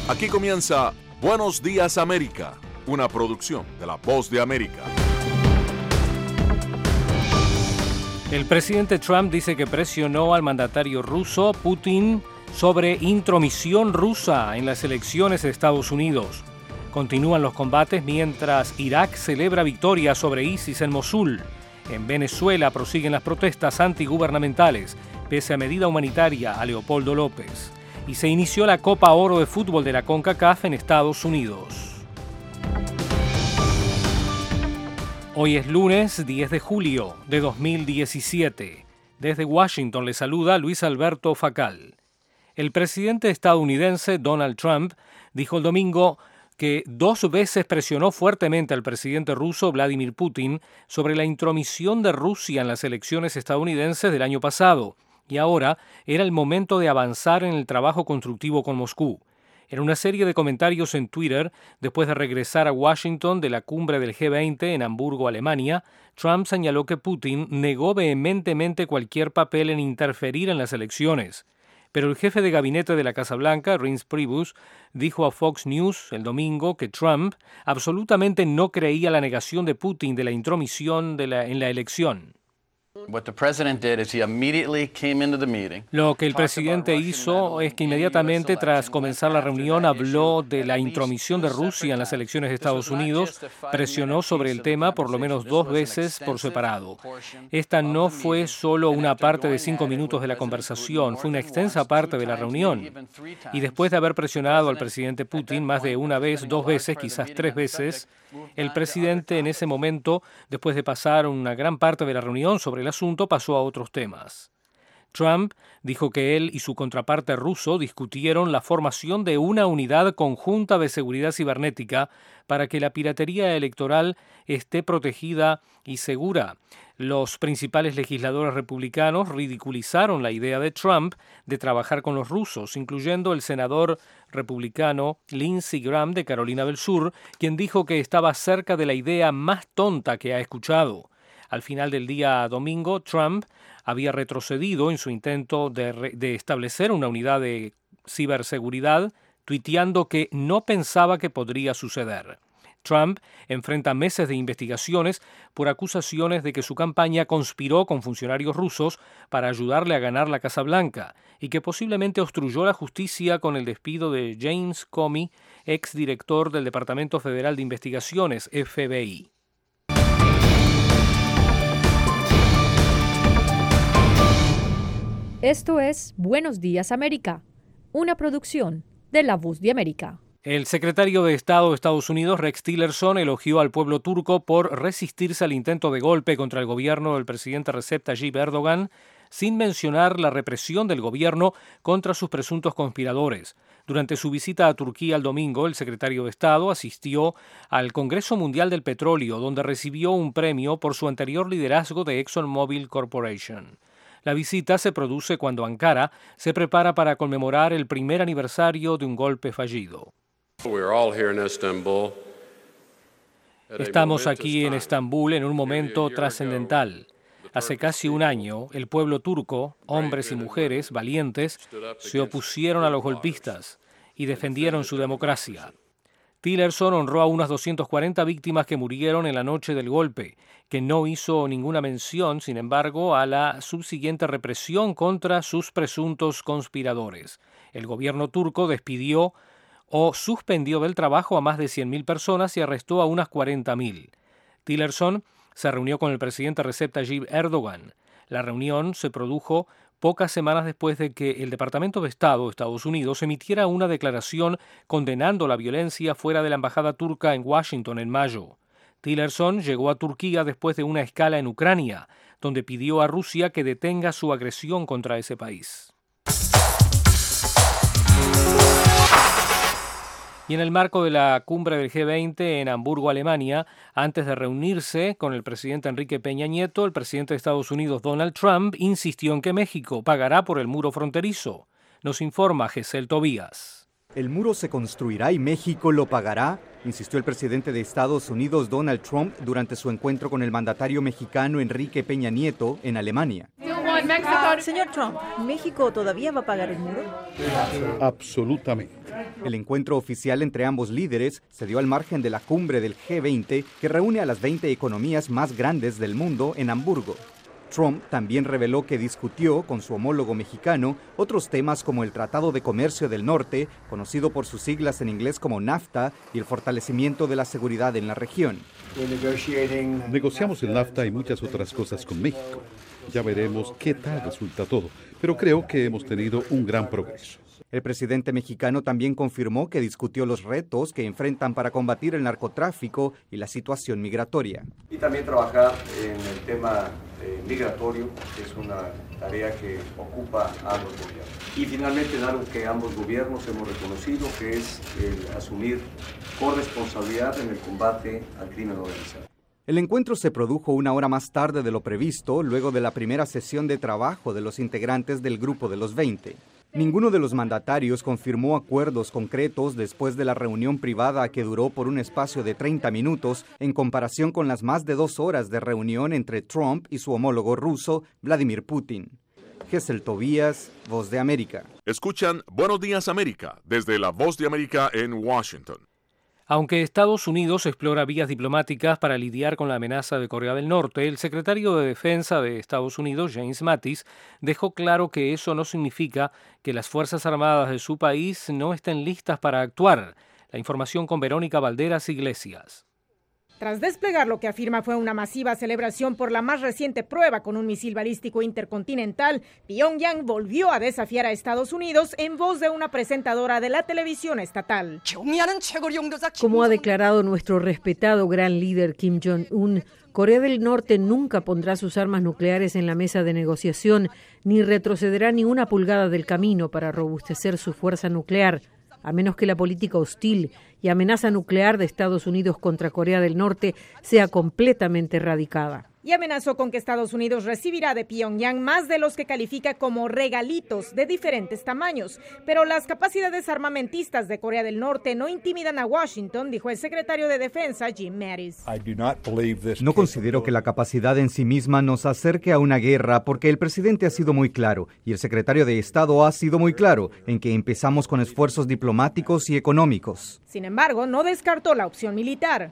Aquí comienza Buenos Días América, una producción de La Voz de América. El presidente Trump dice que presionó al mandatario ruso Putin sobre intromisión rusa en las elecciones de Estados Unidos. Continúan los combates mientras Irak celebra victoria sobre ISIS en Mosul. En Venezuela prosiguen las protestas antigubernamentales, pese a medida humanitaria a Leopoldo López. Y se inició la Copa Oro de Fútbol de la CONCACAF en Estados Unidos. Hoy es lunes 10 de julio de 2017. Desde Washington le saluda Luis Alberto Facal. El presidente estadounidense Donald Trump dijo el domingo que 2 veces presionó fuertemente al presidente ruso Vladimir Putin sobre la intromisión de Rusia en las elecciones estadounidenses del año pasado, y ahora era el momento de avanzar en el trabajo constructivo con Moscú. En una serie de comentarios en Twitter, después de regresar a Washington de la cumbre del G20 en Hamburgo, Alemania, Trump señaló que Putin negó vehementemente cualquier papel en interferir en las elecciones. Pero el jefe de gabinete de la Casa Blanca, Reince Priebus, dijo a Fox News el domingo que Trump absolutamente no creía la negación de Putin de la intromisión en la elección. Lo que el presidente hizo es que inmediatamente tras comenzar la reunión habló de la intromisión de Rusia en las elecciones de Estados Unidos, presionó sobre el tema por lo menos 2 veces por separado. Esta no fue solo una parte de 5 minutos de la conversación, fue una extensa parte de la reunión. Y después de haber presionado al presidente Putin más de 1 vez, 2 veces, quizás 3 veces, el presidente en ese momento, después de pasar una gran parte de la reunión sobre el asunto, pasó a otros temas. Trump dijo que él y su contraparte ruso discutieron la formación de una unidad conjunta de seguridad cibernética para que la piratería electoral esté protegida y segura. Los principales legisladores republicanos ridiculizaron la idea de Trump de trabajar con los rusos, incluyendo el senador republicano Lindsey Graham de Carolina del Sur, quien dijo que estaba cerca de la idea más tonta que ha escuchado. Al final del día domingo, Trump había retrocedido en su intento de establecer una unidad de ciberseguridad, tuiteando que no pensaba que podría suceder. Trump enfrenta meses de investigaciones por acusaciones de que su campaña conspiró con funcionarios rusos para ayudarle a ganar la Casa Blanca y que posiblemente obstruyó la justicia con el despido de James Comey, exdirector del Departamento Federal de Investigaciones, FBI. Esto es Buenos Días América, una producción de La Voz de América. El secretario de Estado de Estados Unidos, Rex Tillerson, elogió al pueblo turco por resistirse al intento de golpe contra el gobierno del presidente Recep Tayyip Erdogan, sin mencionar la represión del gobierno contra sus presuntos conspiradores. Durante su visita a Turquía el domingo, el secretario de Estado asistió al Congreso Mundial del Petróleo, donde recibió un premio por su anterior liderazgo de ExxonMobil Corporation. La visita se produce cuando Ankara se prepara para conmemorar el primer aniversario de un golpe fallido. Estamos aquí en Estambul en un momento trascendental. Hace casi un año, el pueblo turco, hombres y mujeres valientes, se opusieron a los golpistas y defendieron su democracia. Tillerson honró a unas 240 víctimas que murieron en la noche del golpe, que no hizo ninguna mención, sin embargo, a la subsiguiente represión contra sus presuntos conspiradores. El gobierno turco despidió o suspendió del trabajo a más de 100.000 personas y arrestó a unas 40.000. Tillerson se reunió con el presidente Recep Tayyip Erdogan. La reunión se produjo pocas semanas después de que el Departamento de Estado de Estados Unidos emitiera una declaración condenando la violencia fuera de la embajada turca en Washington en mayo. Tillerson llegó a Turquía después de una escala en Ucrania, donde pidió a Rusia que detenga su agresión contra ese país. Y en el marco de la cumbre del G20 en Hamburgo, Alemania, antes de reunirse con el presidente Enrique Peña Nieto, el presidente de Estados Unidos, Donald Trump, insistió en que México pagará por el muro fronterizo. Nos informa Gesell Tobías. El muro se construirá y México lo pagará, insistió el presidente de Estados Unidos, Donald Trump, durante su encuentro con el mandatario mexicano Enrique Peña Nieto en Alemania. Señor Trump, ¿México todavía va a pagar el muro? Absolutamente. El encuentro oficial entre ambos líderes se dio al margen de la cumbre del G20, que reúne a las 20 economías más grandes del mundo en Hamburgo. Trump también reveló que discutió con su homólogo mexicano otros temas como el Tratado de Comercio del Norte, conocido por sus siglas en inglés como NAFTA, y el fortalecimiento de la seguridad en la región. Negociamos el NAFTA y muchas otras cosas con México. Ya veremos qué tal resulta todo, pero creo que hemos tenido un gran progreso. El presidente mexicano también confirmó que discutió los retos que enfrentan para combatir el narcotráfico y la situación migratoria. Y también trabajar en el tema migratorio, que es una tarea que ocupa a ambos gobiernos. Y finalmente en algo que ambos gobiernos hemos reconocido, que es el asumir corresponsabilidad en el combate al crimen organizado. El encuentro se produjo una hora más tarde de lo previsto, luego de la primera sesión de trabajo de los integrantes del Grupo de los 20. Ninguno de los mandatarios confirmó acuerdos concretos después de la reunión privada que duró por un espacio de 30 minutos en comparación con las más de 2 horas de reunión entre Trump y su homólogo ruso, Vladimir Putin. Gesell Tobías, Voz de América. Escuchan Buenos Días América desde la Voz de América en Washington. Aunque Estados Unidos explora vías diplomáticas para lidiar con la amenaza de Corea del Norte, el secretario de Defensa de Estados Unidos, James Mattis, dejó claro que eso no significa que las Fuerzas Armadas de su país no estén listas para actuar. La información con Verónica Valderas Iglesias. Tras desplegar lo que afirma fue una masiva celebración por la más reciente prueba con un misil balístico intercontinental, Pyongyang volvió a desafiar a Estados Unidos en voz de una presentadora de la televisión estatal. Como ha declarado nuestro respetado gran líder Kim Jong-un, Corea del Norte nunca pondrá sus armas nucleares en la mesa de negociación, ni retrocederá ni una pulgada del camino para robustecer su fuerza nuclear, a menos que la política hostil y amenaza nuclear de Estados Unidos contra Corea del Norte sea completamente erradicada. Y amenazó con que Estados Unidos recibirá de Pyongyang más de los que califica como regalitos de diferentes tamaños. Pero las capacidades armamentistas de Corea del Norte no intimidan a Washington, dijo el secretario de Defensa Jim Mattis. No considero que la capacidad en sí misma nos acerque a una guerra, porque el presidente ha sido muy claro y el secretario de Estado ha sido muy claro en que empezamos con esfuerzos diplomáticos y económicos. Sin embargo, no descartó la opción militar.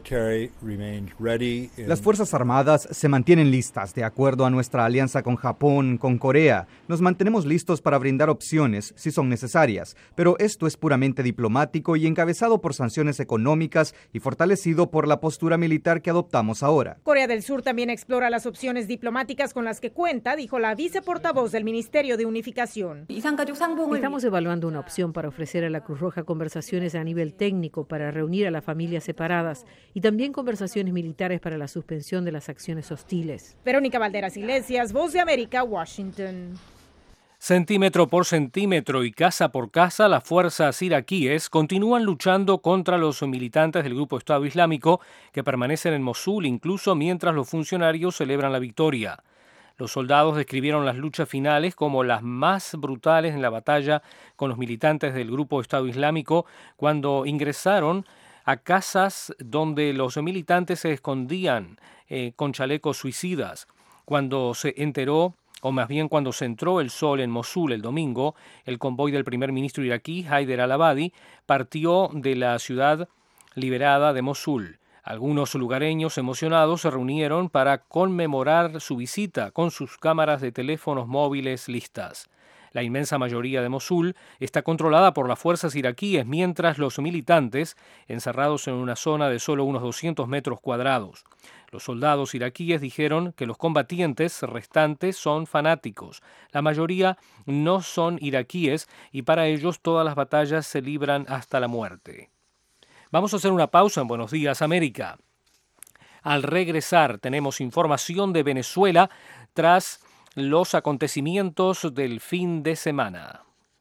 Las Fuerzas Armadas se mantienen listas de acuerdo a nuestra alianza con Japón, con Corea. Nos mantenemos listos para brindar opciones si son necesarias, pero esto es puramente diplomático y encabezado por sanciones económicas y fortalecido por la postura militar que adoptamos ahora. Corea del Sur también explora las opciones diplomáticas con las que cuenta, dijo la viceportavoz del Ministerio de Unificación. Estamos evaluando una opción para ofrecer a la Cruz Roja conversaciones a nivel técnico para reunir a las familias separadas y también conversaciones militares para la suspensión de las acciones hostiles. Verónica Valderas Iglesias, Voz de América, Washington. Centímetro por centímetro y casa por casa, las fuerzas iraquíes continúan luchando contra los militantes del grupo Estado Islámico que permanecen en Mosul incluso mientras los funcionarios celebran la victoria. Los soldados describieron las luchas finales como las más brutales en la batalla con los militantes del grupo Estado Islámico cuando ingresaron a casas donde los militantes se escondían con chalecos suicidas. Cuando se enteró, o más bien cuando se entró el sol en Mosul el domingo, el convoy del primer ministro iraquí, Haider al-Abadi, partió de la ciudad liberada de Mosul. Algunos lugareños emocionados se reunieron para conmemorar su visita con sus cámaras de teléfonos móviles listas. La inmensa mayoría de Mosul está controlada por las fuerzas iraquíes, mientras los militantes, encerrados en una zona de solo unos 200 metros cuadrados. Los soldados iraquíes dijeron que los combatientes restantes son fanáticos. La mayoría no son iraquíes y para ellos todas las batallas se libran hasta la muerte. Vamos a hacer una pausa en Buenos Días América. Al regresar tenemos información de Venezuela tras los acontecimientos del fin de semana.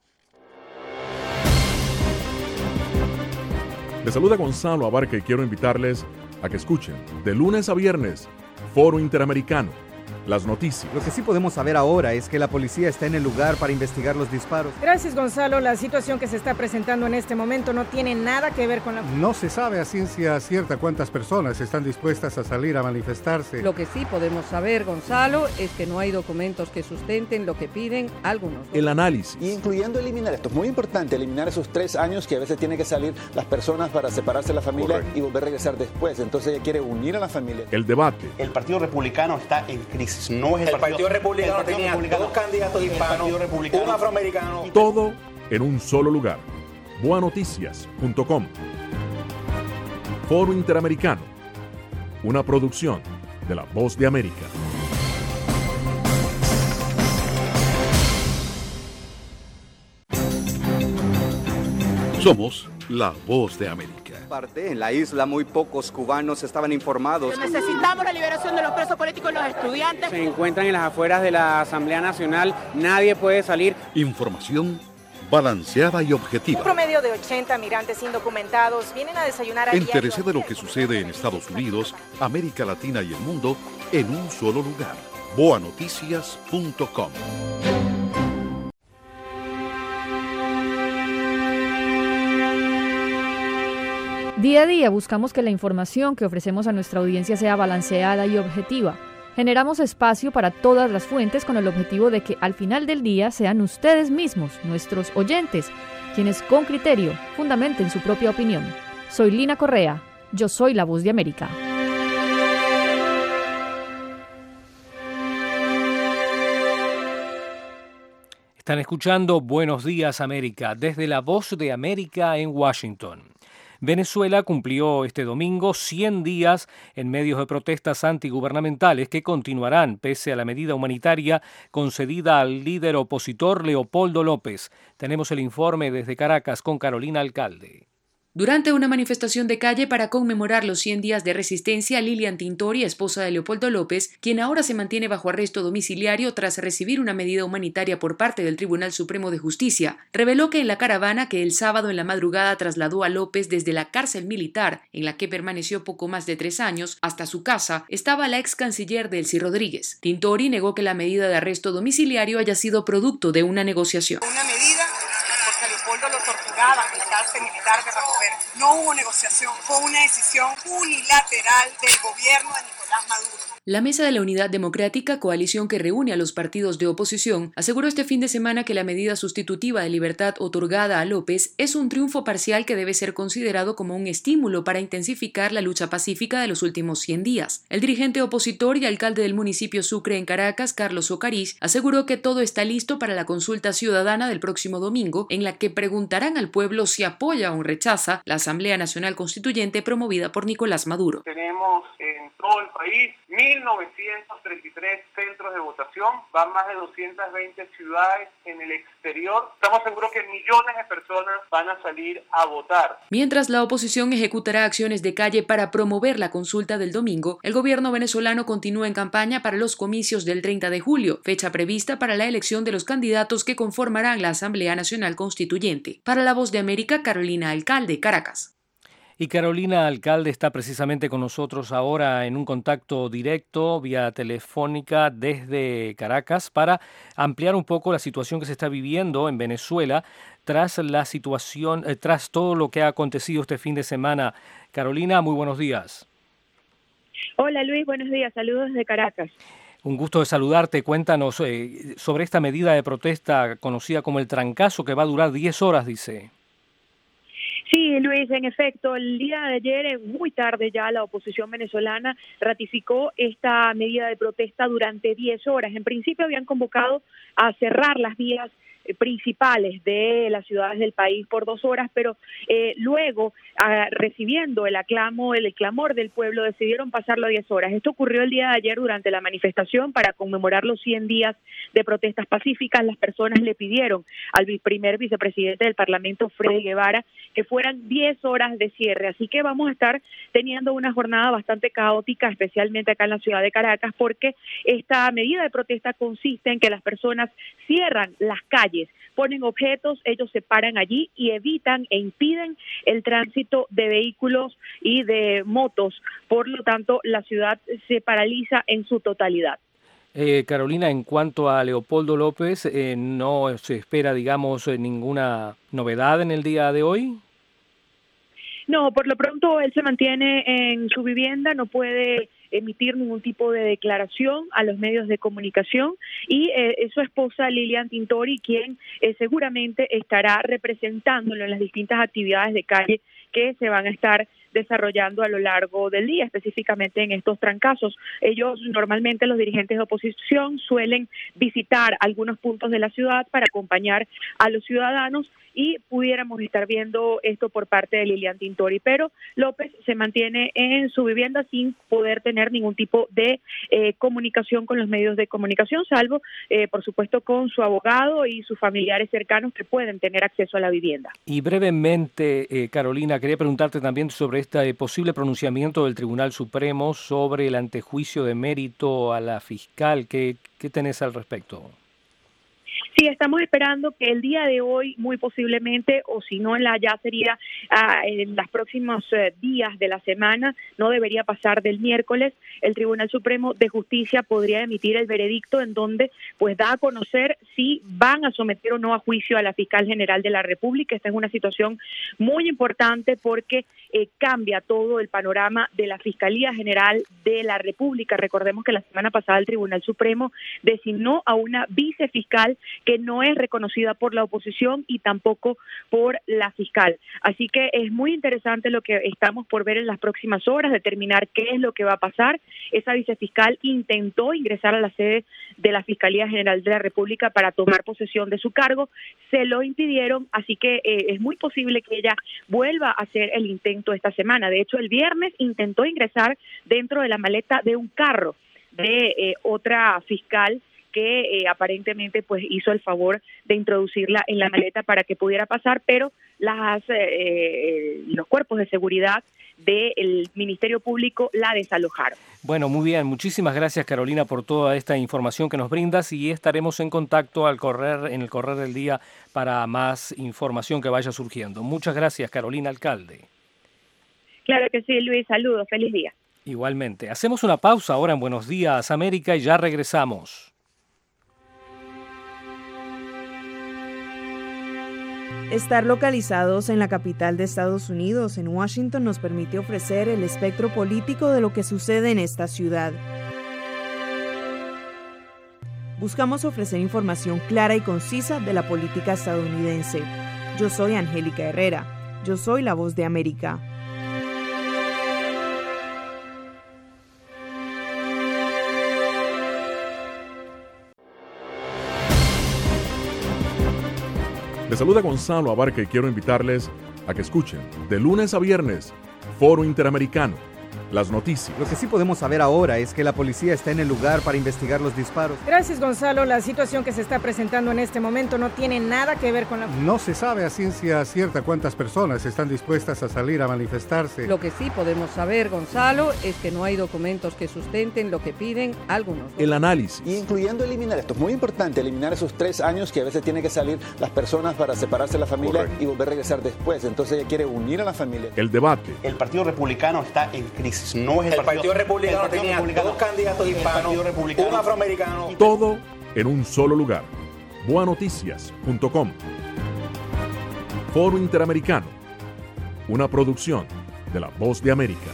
Les saluda Gonzalo Abarca y quiero invitarles a que escuchen de lunes a viernes Foro Interamericano, las noticias. Lo que sí podemos saber ahora es que la policía está en el lugar para investigar los disparos. Gracias, Gonzalo. La situación que se está presentando en este momento no tiene nada que ver con la... No se sabe a ciencia cierta cuántas personas están dispuestas a salir a manifestarse. Lo que sí podemos saber, Gonzalo, es que no hay documentos que sustenten lo que piden algunos. El análisis. Y incluyendo eliminar, esto es muy importante, eliminar esos 3 años que a veces tienen que salir las personas para separarse de la familia. Correcto. Y volver a regresar después. Entonces ella quiere unir a la familia. El debate. El Partido Republicano está en crisis. No es el Partido Republicano tenía 2 candidatos hispanos, un afroamericano. Todo en un solo lugar. Boanoticias.com. Foro Interamericano. Una producción de La Voz de América. Somos La Voz de América. En la isla muy pocos cubanos estaban informados. Necesitamos la liberación de los presos políticos y los estudiantes. Se encuentran en las afueras de la Asamblea Nacional, nadie puede salir. Información balanceada y objetiva. Un promedio de 80 migrantes indocumentados vienen a desayunar a Entérese de lo que sucede en Estados Unidos, América Latina y el mundo en un solo lugar. Boanoticias.com. Día a día buscamos que la información que ofrecemos a nuestra audiencia sea balanceada y objetiva. Generamos espacio para todas las fuentes con el objetivo de que al final del día sean ustedes mismos, nuestros oyentes, quienes con criterio fundamenten su propia opinión. Soy Lina Correa, yo soy La Voz de América. Están escuchando Buenos Días América desde La Voz de América en Washington. Venezuela cumplió este domingo 100 días en medio de protestas antigubernamentales que continuarán pese a la medida humanitaria concedida al líder opositor Leopoldo López. Tenemos el informe desde Caracas con Carolina Alcalde. Durante una manifestación de calle para conmemorar los 100 días de resistencia, Lilian Tintori, esposa de Leopoldo López, quien ahora se mantiene bajo arresto domiciliario tras recibir una medida humanitaria por parte del Tribunal Supremo de Justicia, reveló que en la caravana que el sábado en la madrugada trasladó a López desde la cárcel militar, en la que permaneció poco más de 3 años, hasta su casa, estaba la ex canciller Delcy Rodríguez. Tintori negó que la medida de arresto domiciliario haya sido producto de una negociación. Una medida porque Leopoldo lo torturaban en la cárcel militar de Ramover. No hubo negociación, fue una decisión unilateral del gobierno de Nicolás Maduro. La Mesa de la Unidad Democrática, coalición que reúne a los partidos de oposición, aseguró este fin de semana que la medida sustitutiva de libertad otorgada a López es un triunfo parcial que debe ser considerado como un estímulo para intensificar la lucha pacífica de los últimos 100 días. El dirigente opositor y alcalde del municipio Sucre en Caracas, Carlos Ocarich, aseguró que todo está listo para la consulta ciudadana del próximo domingo, en la que preguntarán al pueblo si apoya o rechaza la Asamblea Nacional Constituyente promovida por Nicolás Maduro. Tenemos en todo el país 1.933 centros de votación, van más de 220 ciudades en el exterior. Estamos seguros que millones de personas van a salir a votar. Mientras la oposición ejecutará acciones de calle para promover la consulta del domingo, el gobierno venezolano continúa en campaña para los comicios del 30 de julio, fecha prevista para la elección de los candidatos que conformarán la Asamblea Nacional Constituyente. Para La Voz de América, Carolina Alcalde, Caracas. Y Carolina Alcalde está precisamente con nosotros ahora en un contacto directo vía telefónica desde Caracas para ampliar un poco la situación que se está viviendo en Venezuela tras todo lo que ha acontecido este fin de semana. Carolina, muy buenos días. Hola Luis, buenos días, saludos desde Caracas. Un gusto de saludarte. Cuéntanos sobre esta medida de protesta conocida como el trancazo que va a durar 10 horas, dice. Sí, Luis, en efecto, el día de ayer, muy tarde ya, la oposición venezolana ratificó esta medida de protesta durante 10 horas. En principio habían convocado a cerrar las vías principales de las ciudades del país por 2 horas, pero luego, recibiendo el clamor del pueblo, decidieron pasarlo a 10 horas. Esto ocurrió el día de ayer durante la manifestación para conmemorar los 100 días de protestas pacíficas. Las personas le pidieron al primer vicepresidente del Parlamento, Freddy Guevara, que fueran 10 horas de cierre. Así que vamos a estar teniendo una jornada bastante caótica, especialmente acá en la ciudad de Caracas, porque esta medida de protesta consiste en que las personas cierran las calles, ponen objetos, ellos se paran allí y evitan e impiden el tránsito de vehículos y de motos. Por lo tanto, la ciudad se paraliza en su totalidad. Carolina, en cuanto a Leopoldo López, ¿no se espera, digamos, ninguna novedad en el día de hoy? No, por lo pronto él se mantiene en su vivienda, no puede emitir ningún tipo de declaración a los medios de comunicación y su esposa Lilian Tintori, quien seguramente estará representándolo en las distintas actividades de calle que se van a estar desarrollando a lo largo del día, específicamente en estos trancazos. Ellos, normalmente los dirigentes de oposición, suelen visitar algunos puntos de la ciudad para acompañar a los ciudadanos y pudiéramos estar viendo esto por parte de Lilian Tintori, pero López se mantiene en su vivienda sin poder tener ningún tipo de comunicación con los medios de comunicación, salvo, por supuesto, con su abogado y sus familiares cercanos que pueden tener acceso a la vivienda. Y brevemente, Carolina, quería preguntarte también sobre este posible pronunciamiento del Tribunal Supremo sobre el antejuicio de mérito a la fiscal. ¿Qué tenés al respecto? Sí, estamos esperando que el día de hoy, muy posiblemente, o si no, ya sería en los próximos días de la semana, no debería pasar del miércoles, el Tribunal Supremo de Justicia podría emitir el veredicto en donde pues da a conocer si van a someter o no a juicio a la Fiscal General de la República. Esta es una situación muy importante porque cambia todo el panorama de la Fiscalía General de la República. Recordemos que la semana pasada el Tribunal Supremo designó a una vicefiscal que no es reconocida por la oposición y tampoco por la fiscal. Así que es muy interesante lo que estamos por ver en las próximas horas, determinar qué es lo que va a pasar. Esa vicefiscal intentó ingresar a la sede de la Fiscalía General de la República para tomar posesión de su cargo, se lo impidieron, así que es muy posible que ella vuelva a hacer el intento esta semana. De hecho, el viernes intentó ingresar dentro de la maleta de un carro de otra fiscal que aparentemente pues hizo el favor de introducirla en la maleta para que pudiera pasar, pero los cuerpos de seguridad del Ministerio Público la desalojaron. Bueno, muy bien. Muchísimas gracias, Carolina, por toda esta información que nos brindas y estaremos en contacto en el correr del día para más información que vaya surgiendo. Muchas gracias, Carolina Alcalde. Claro que sí, Luis. Saludos. Feliz día. Igualmente. Hacemos una pausa ahora en Buenos Días, América, y ya regresamos. Estar localizados en la capital de Estados Unidos, en Washington, nos permite ofrecer el espectro político de lo que sucede en esta ciudad. Buscamos ofrecer información clara y concisa de la política estadounidense. Yo soy Angélica Herrera. Yo soy la Voz de América. Les saluda Gonzalo Abarca y quiero invitarles a que escuchen de lunes a viernes Foro Interamericano, las noticias. Lo que sí podemos saber ahora es que la policía está en el lugar para investigar los disparos. Gracias, Gonzalo. La situación que se está presentando en este momento no tiene nada que ver con la... No se sabe a ciencia cierta cuántas personas están dispuestas a salir a manifestarse. Lo que sí podemos saber, Gonzalo, es que no hay documentos que sustenten lo que piden algunos. El análisis. Incluyendo eliminar, esto es muy importante, eliminar esos 3 años que a veces tienen que salir las personas para separarse de la familia. Correcto. Y volver a regresar después. Entonces ella quiere unir a la familia. El debate. El Partido Republicano está en crisis. No es el Partido Republicano tenía 2 candidatos hispanos, un afroamericano. Todo en un solo lugar. Boanoticias.com. Foro Interamericano. Una producción de La Voz de América.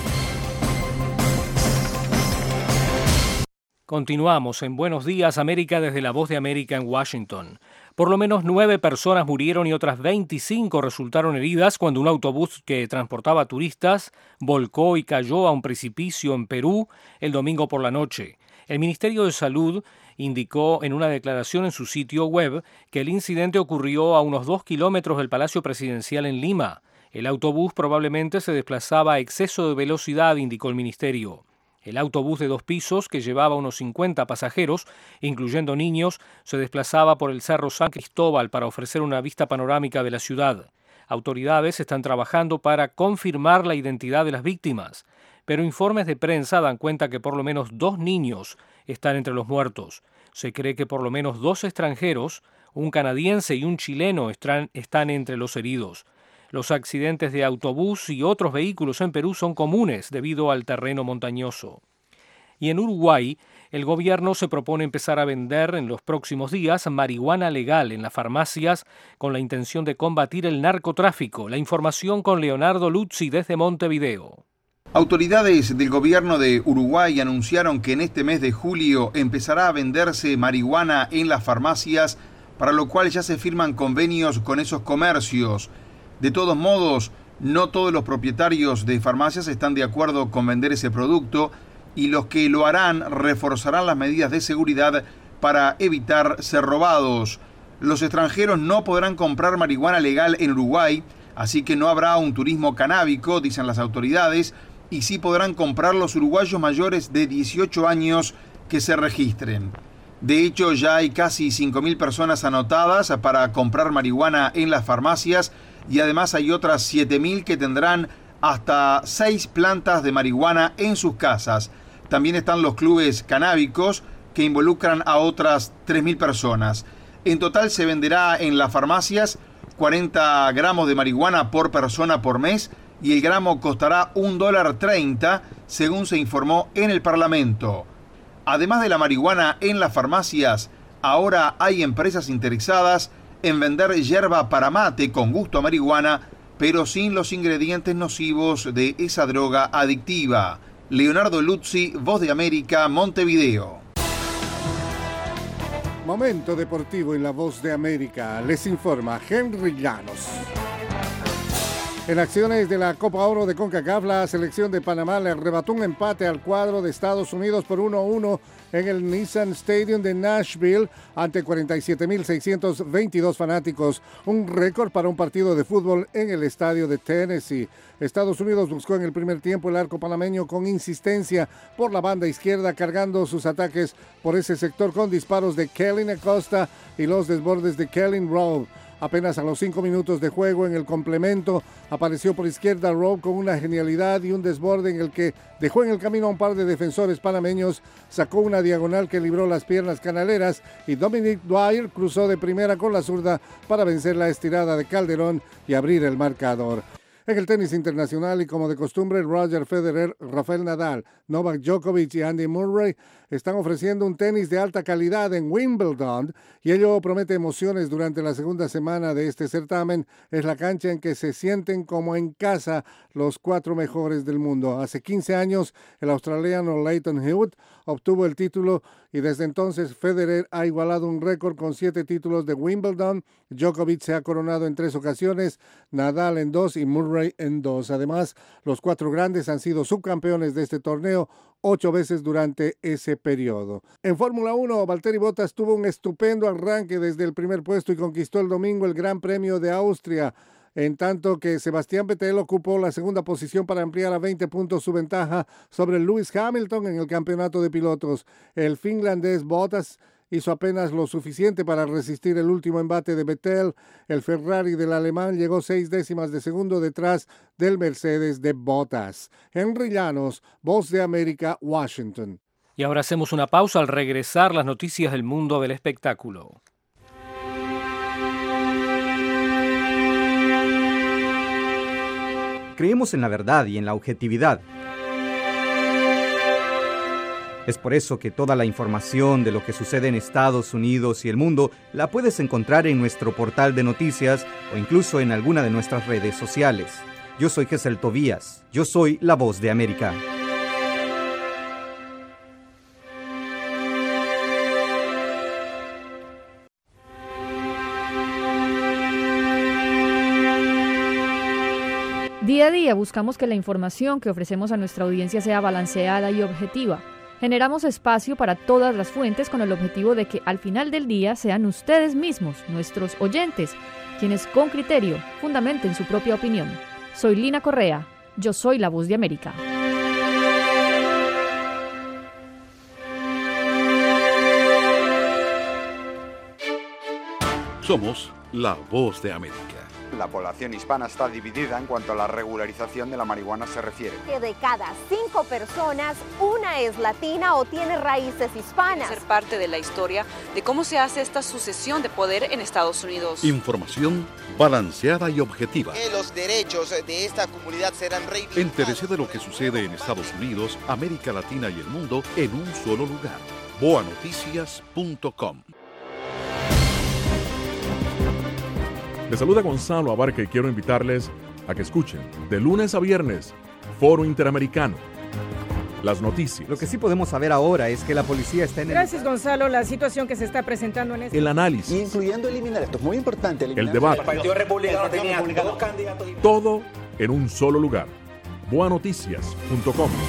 Continuamos en Buenos Días, América, desde La Voz de América en Washington. Por lo menos 9 personas murieron y otras 25 resultaron heridas cuando un autobús que transportaba turistas volcó y cayó a un precipicio en Perú el domingo por la noche. El Ministerio de Salud indicó en una declaración en su sitio web que el incidente ocurrió a unos 2 kilómetros del Palacio Presidencial en Lima. El autobús probablemente se desplazaba a exceso de velocidad, indicó el ministerio. El autobús de 2 pisos, que llevaba unos 50 pasajeros, incluyendo niños, se desplazaba por el Cerro San Cristóbal para ofrecer una vista panorámica de la ciudad. Autoridades están trabajando para confirmar la identidad de las víctimas, pero informes de prensa dan cuenta que por lo menos 2 niños están entre los muertos. Se cree que por lo menos 2 extranjeros, un canadiense y un chileno, están entre los heridos. Los accidentes de autobús y otros vehículos en Perú son comunes debido al terreno montañoso. Y en Uruguay, El gobierno se propone empezar a vender en los próximos días marihuana legal en las farmacias con la intención de combatir el narcotráfico. La información con Leonardo Luzzi desde Montevideo. Autoridades del gobierno de Uruguay anunciaron que en este mes de julio empezará a venderse marihuana en las farmacias, para lo cual ya se firman convenios con esos comercios. De todos modos, no todos los propietarios de farmacias están de acuerdo con vender ese producto y los que lo harán reforzarán las medidas de seguridad para evitar ser robados. Los extranjeros no podrán comprar marihuana legal en Uruguay, así que no habrá un turismo canábico, dicen las autoridades, y sí podrán comprar los uruguayos mayores de 18 años que se registren. De hecho, ya hay casi 5.000 personas anotadas para comprar marihuana en las farmacias y además hay otras 7.000 que tendrán hasta 6 plantas de marihuana en sus casas. También están los clubes canábicos que involucran a otras 3.000 personas. En total se venderá en las farmacias 40 gramos de marihuana por persona por mes y el gramo costará $1.30, según se informó en el Parlamento. Además de la marihuana en las farmacias, ahora hay empresas interesadas en vender yerba para mate con gusto a marihuana, pero sin los ingredientes nocivos de esa droga adictiva. Leonardo Luzzi, Voz de América, Montevideo. Momento deportivo en la Voz de América. Les informa Henry Llanos. En acciones de la Copa Oro de CONCACAF, la selección de Panamá le arrebató un empate al cuadro de Estados Unidos por 1-1 en el Nissan Stadium de Nashville ante 47.622 fanáticos, un récord para un partido de fútbol en el estadio de Tennessee. Estados Unidos buscó en el primer tiempo el arco panameño con insistencia por la banda izquierda, cargando sus ataques por ese sector con disparos de Kellyn Acosta y los desbordes de Kellyn Rowe. Apenas a los 5 minutos de juego en el complemento, apareció por izquierda Rowe con una genialidad y un desborde en el que dejó en el camino a un par de defensores panameños, sacó una diagonal que libró las piernas canaleras y Dominic Dwyer cruzó de primera con la zurda para vencer la estirada de Calderón y abrir el marcador. En el tenis internacional y como de costumbre, Roger Federer, Rafael Nadal, Novak Djokovic y Andy Murray están ofreciendo un tenis de alta calidad en Wimbledon y ello promete emociones durante la segunda semana de este certamen. Es la cancha en que se sienten como en casa los 4 mejores del mundo. Hace 15 años el australiano Lleyton Hewitt obtuvo el título y desde entonces Federer ha igualado un récord con 7 títulos de Wimbledon. Djokovic se ha coronado en 3 ocasiones, Nadal en 2 y Murray en 2. Además, los 4 grandes han sido subcampeones de este torneo 8 veces durante ese periodo. En Fórmula 1, Valtteri Bottas tuvo un estupendo arranque desde el primer puesto y conquistó el domingo el Gran Premio de Austria, en tanto que Sebastián Vettel ocupó la segunda posición para ampliar a 20 puntos su ventaja sobre Lewis Hamilton en el campeonato de pilotos. El finlandés Bottas hizo apenas lo suficiente para resistir el último embate de Vettel. El Ferrari del alemán llegó 6 décimas de segundo detrás del Mercedes de Bottas. Henry Llanos, Voz de América, Washington. Y ahora hacemos una pausa. Al regresar, las noticias del mundo del espectáculo. Creemos en la verdad y en la objetividad. Es por eso que toda la información de lo que sucede en Estados Unidos y el mundo la puedes encontrar en nuestro portal de noticias o incluso en alguna de nuestras redes sociales. Yo soy Gesell Tobías. Yo soy la Voz de América. Día a día buscamos que la información que ofrecemos a nuestra audiencia sea balanceada y objetiva. Generamos espacio para todas las fuentes con el objetivo de que al final del día sean ustedes mismos, nuestros oyentes, quienes con criterio fundamenten su propia opinión. Soy Lina Correa, yo soy la Voz de América. Somos La Voz de América. La población hispana está dividida en cuanto a la regularización de la marihuana se refiere. Que de cada 5 personas, una es latina o tiene raíces hispanas. Ser parte de la historia de cómo se hace esta sucesión de poder en Estados Unidos. Información balanceada y objetiva. Que los derechos de esta comunidad serán reivindicados. Entérese de lo que sucede en Estados Unidos, América Latina y el mundo en un solo lugar. boanoticias.com. Les saluda Gonzalo Abarca y quiero invitarles a que escuchen de lunes a viernes Foro Interamericano. Las noticias. Lo que sí podemos saber ahora es que la policía está en Gracias, Gonzalo. La situación que se está presentando en este... El análisis. Incluyendo eliminar, esto es muy importante. El debate. El Partido Republicano tenía 2 candidatos. Todo en un solo lugar. boanoticias.com.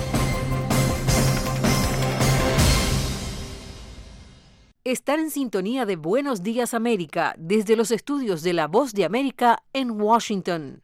Están en sintonía de Buenos Días América desde los estudios de La Voz de América en Washington.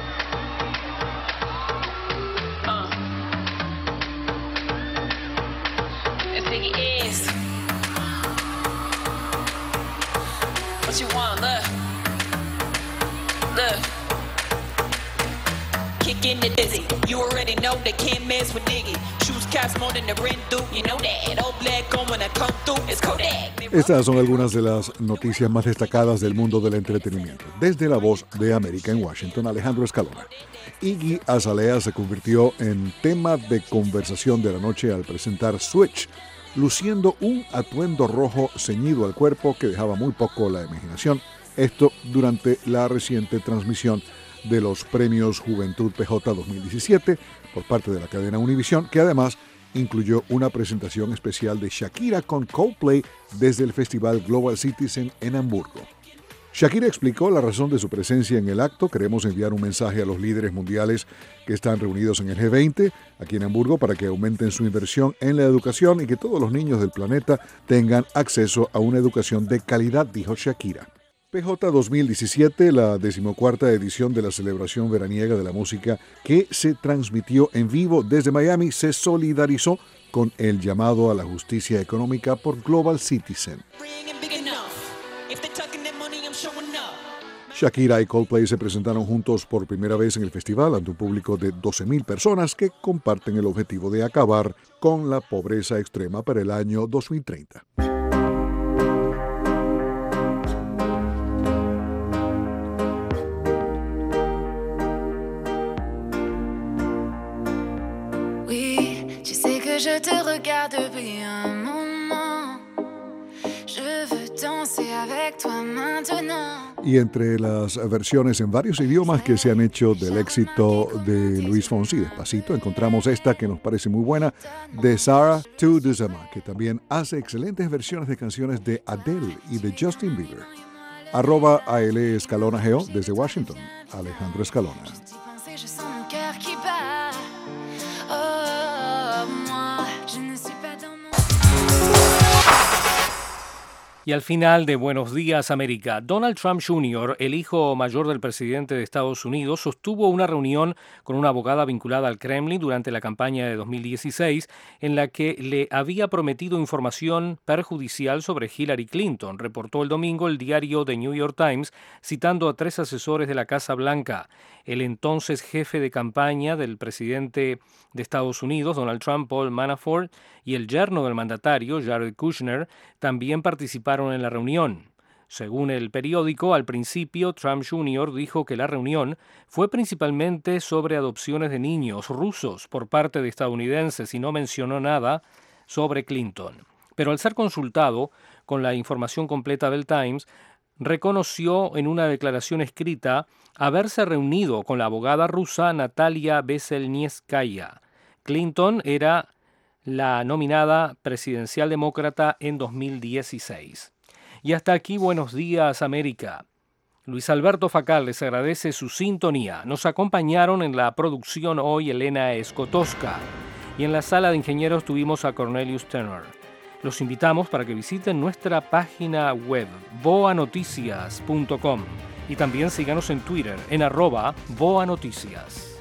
Kicking it dizzy, you already know that Kim is with Diggy. Shoes cast more than the rent do, you know that. Old black on when I come through, it's Kodak. Estas son algunas de las noticias más destacadas del mundo del entretenimiento. Desde La Voz de América en Washington, Alejandro Escalona. Iggy Azalea se convirtió en tema de conversación de la noche al presentar Switch, luciendo un atuendo rojo ceñido al cuerpo que dejaba muy poco la imaginación. Esto durante la reciente transmisión de los premios Juventud PJ 2017 por parte de la cadena Univision, que además incluyó una presentación especial de Shakira con Coldplay desde el Festival Global Citizen en Hamburgo. Shakira explicó la razón de su presencia en el acto. Queremos enviar un mensaje a los líderes mundiales que están reunidos en el G20 aquí en Hamburgo para que aumenten su inversión en la educación y que todos los niños del planeta tengan acceso a una educación de calidad, dijo Shakira. PJ 2017, la 14ª edición de la celebración veraniega de la música que se transmitió en vivo desde Miami, se solidarizó con el llamado a la justicia económica por Global Citizen. Shakira y Coldplay se presentaron juntos por primera vez en el festival ante un público de 12,000 personas que comparten el objetivo de acabar con la pobreza extrema para el año 2030. Je te regarde depuis un moment. Je veux danser avec toi maintenant. Y entre las versiones en varios idiomas que se han hecho del éxito de Luis Fonsi, Despacito, encontramos esta que nos parece muy buena, de Sarah to Duzama, que también hace excelentes versiones de canciones de Adele y de Justin Bieber. @AL Escalona Geo desde Washington, Alejandro Escalona. Y al final de Buenos Días América, Donald Trump Jr., el hijo mayor del presidente de Estados Unidos, sostuvo una reunión con una abogada vinculada al Kremlin durante la campaña de 2016 en la que le había prometido información perjudicial sobre Hillary Clinton, reportó el domingo el diario The New York Times, citando a 3 asesores de la Casa Blanca. El entonces jefe de campaña del presidente de Estados Unidos, Donald Trump, Paul Manafort, y el yerno del mandatario, Jared Kushner, también participaron en la reunión. Según el periódico, al principio, Trump Jr. dijo que la reunión fue principalmente sobre adopciones de niños rusos por parte de estadounidenses y no mencionó nada sobre Clinton. Pero al ser consultado con la información completa del Times, reconoció en una declaración escrita haberse reunido con la abogada rusa Natalia Veselnitskaya. Clinton era la nominada presidencial demócrata en 2016. Y hasta aquí Buenos Días América. Luis Alberto Facal les agradece su sintonía. Nos acompañaron en la producción hoy Elena Escotosca y en la sala de ingenieros tuvimos a Cornelius Tenor. Los invitamos para que visiten nuestra página web boanoticias.com y también síganos en Twitter en @boanoticias.